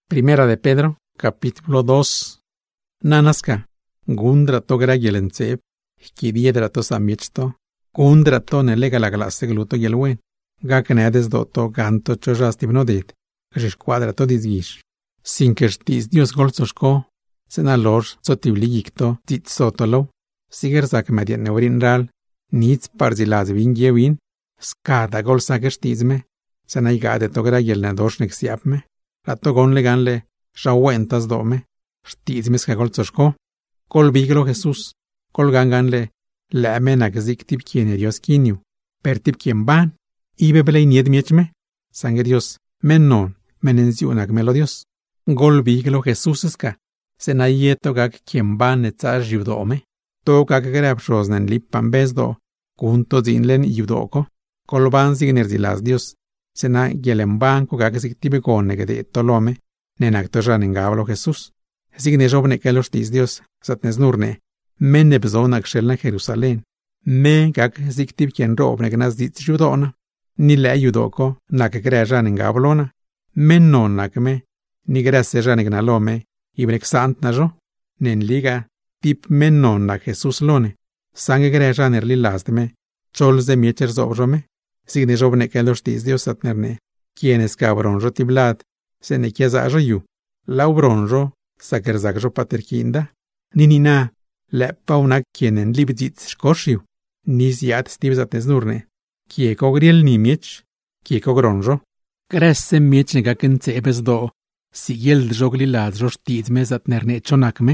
Primera de Pedro, capítulo 2. Nanaska, gundrato grayelentseb, kidiedrato samichto, gundrato nelegalaglase gluto yelwen, gaknedes doto ganto chojastibnodit, kashishquadrato disgish. Sin kerstis Dios golsoshko, senalor sotibligicto titsotolo, sigerzak median neurinral, nits parzilaz vingyewin, skada golsagerstizme, senaigade to grayelnadoshnik siapme, Latogon leganle, shawentas dome, stizmes kagolzoshko, kol biglo Jesús, kol ganganle, lemen agzik tip quien Dios kinyu, per tip quien ban, ibe belei niet miechme, sangue Dios, menon, menenziunak melodios, gol biglo Jesús eska, senayeto gag quien ban etzar judome, to gag grabshosnen lippan bezdo, kunto zinlen judoko, kol ban signerzilas Dios, sena yelembanco gagzik tibe konege de tolome, nenaktojan engablo Jesús. Signe jovne kelos tis Dios, satnesnurne, menne bezonak shelna Jerusalén, me gagzik tib quien robne gnas dit judona, ni le judoko, nak grejan engablona, men non nakme, ni gresejan egnalome, ibrek sant najo, nen liga, tip men non nak Jesús lone, sange grejan erli lastme, cholze miecher zobrome, Signe jovne kelos tis Dios satnerne, quienes cabronjo tiblad, se ne chiesa yu, laubronjo, sakerzakjo paterkinda, ninina, leppa una quienen libzit skoshiu, nisiat stibzat nesnurne, kieko griel ni miech, kieko gronjo, kresse miech negaken cebes do, sigiel jogli ladjo stizme zatnerne chonakme,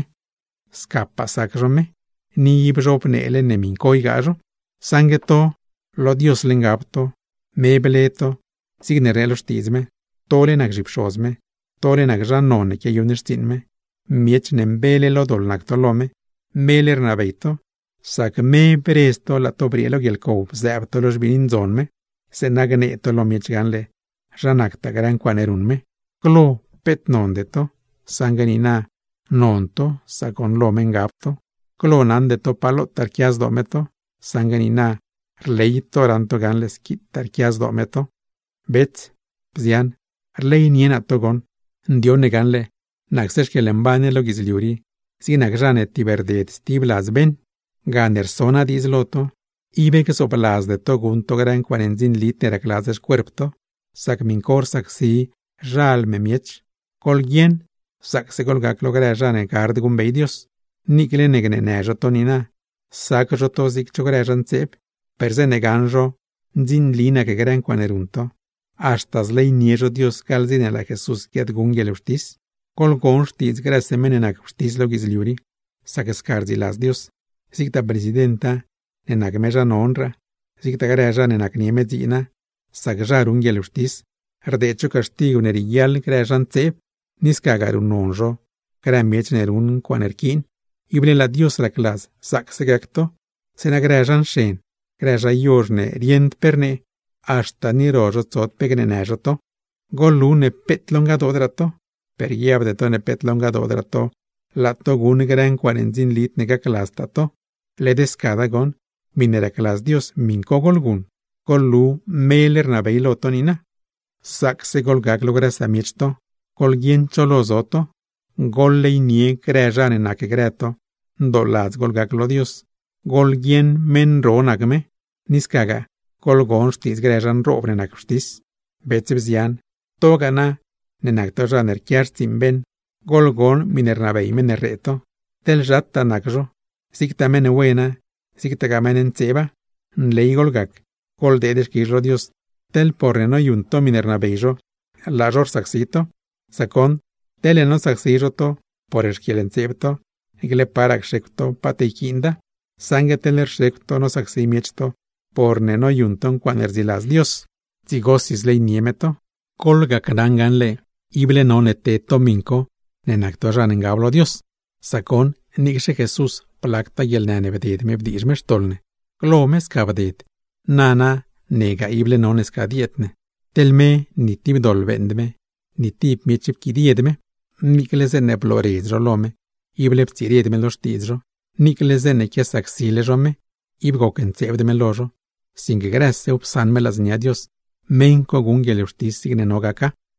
skappa sakjome, ni ibjopne ele neminko igajo, sangeto, lo Dios lengapto, mebeleto, signerelo stizme, tole nagjipshosme, tole nagjanone ke yunestinme, miech nembele lo dolnak tolome, meler nabeito, sak me presto la tobrielo giel koup zepto los bininzonme, se nagneto lo miech ganle, janakta gran quanerunme, klo pet nondeto, sanganina, nonto, sakon lo mengapto, klo nandeto palo tarkias dometo, sanganina, Leito ranto ganles kitar kias dometo, bet, pzian, lei nien atogon, dione ganle, naxesh que lembane lo gizliuri, sin agrane tiberdet stiblas ben, ganer sona disloto, ibe que soplas de togun gran quarenzin litera clases cuerpto, sac mincor sac si, ral me miech, colgien, sac se colgac logre jane card gumbeidios, nikle negne nejo tonina, sac jotozik chogrejan cep, perse neganjo, zin lina que gran quanerunto, hasta lei niejo Dios calzine la Jesús get gungel ustis, col gonstiz grasse menenak ustis logis liuri, saques carzilas Dios, sicta presidenta, nenak meja honra, sicta greja nenak niemezina, sagjar ungel ustis, ardecho castigo nerigial grejan cep, niscagar un nonjo, gran miech nerun quanerkin, ible la Dios la clas, sac segacto, sena grejan shen, Greja jorne rient perne, hasta ni rojo zot pegnenejoto, golune pet longadodrato, per jevdeto ne pet longadodrato, lato gun gran quarenzin lit nega clastato, le descadagon, minera clas Dios minco golgun, gollu meler nabeilo tonina, sac se golgag lograsa michto, golgien cholozoto, golle nie greja nenak greto, dolaz golgag lo Dios. Golgien men ronagme, niskaga, golgon stis grejan robrenak ustis, betzebzian, togana, nenaktojan erkiarstin ben, golgon minernabei menerreto, tel jatta nakjo, sikta menehuena, sikta gamenen ceba, lei golgak, goldedes kirro Dios, tel porreno yunto minernabeijo, la jor saxito, sakon, teleno saxiroto, por erkielen cepto, igle parak shekto pateikinda, Sangue tener recto nos aximiechto, por neno yunton quanerzilas Dios, zigosis lei niemeto, colga cadanganle, ible non eteto minco, nenactojan engablo Dios, sacon, nixe Jesús, placta y el nane vedid me bdishme stolne, glomes cavadit, nana, nega ible non escadietne, telme, ni tib dolvendme, ni tib miechip kidiedme, nikles en neplorezro lome, ible ptiriedme los tizro, Niklezene que saxile jome, ibgoken cevdeme lojo, sin que grasse upsanme las niadios, menco gungele ustis signe nogaka,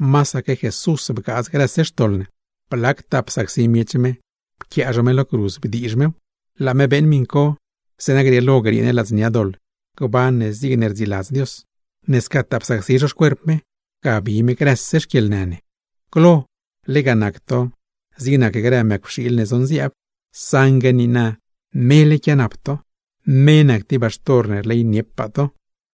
masa que Jesús bgaz gracias stolne, plak tap saksi miechme, pkiajme lo cruz bdiijme, la me ben minko, senagri logri en las niadol, goban zigner zilaz Dios, neska tap saksi jos cuerpme, gabi me gracias kielnane. Klo, leganakto, zina que gramek pshil ne zonziap, sangenina, mele kianapto, menak tibastorner lei niepato,